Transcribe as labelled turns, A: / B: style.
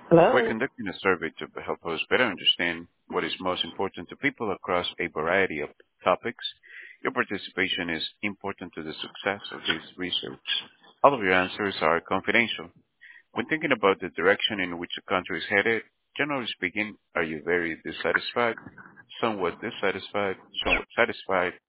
A: We're
B: Hello.
A: conducting a survey to help us better understand what is most important to people across a variety of topics. Your participation is important to the success of this research. All of your answers are confidential. When thinking about the direction in which a country is headed, generally speaking, are you very dissatisfied, somewhat dissatisfied, somewhat satisfied,